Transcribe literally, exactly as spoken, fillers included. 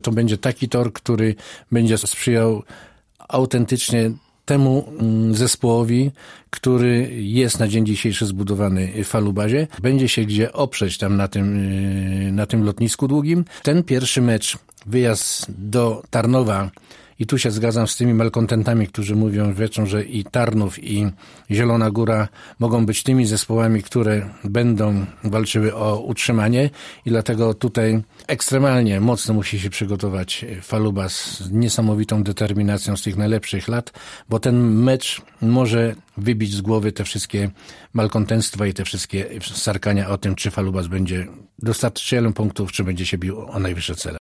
to będzie taki tor, który będzie sprzyjał autentycznie temu zespołowi, który jest na dzień dzisiejszy zbudowany w Falubazie. Będzie się gdzie oprzeć tam na tym, na tym lotnisku długim. Ten pierwszy mecz, wyjazd do Tarnowa, i tu się zgadzam z tymi malkontentami, którzy mówią, wiedzą, że i Tarnów, i Zielona Góra mogą być tymi zespołami, które będą walczyły o utrzymanie i dlatego tutaj ekstremalnie mocno musi się przygotować Falubas z niesamowitą determinacją z tych najlepszych lat, bo ten mecz może wybić z głowy te wszystkie malkontentstwa i te wszystkie sarkania o tym, czy Falubas będzie dostarczycielem punktów, czy będzie się bił o najwyższe cele.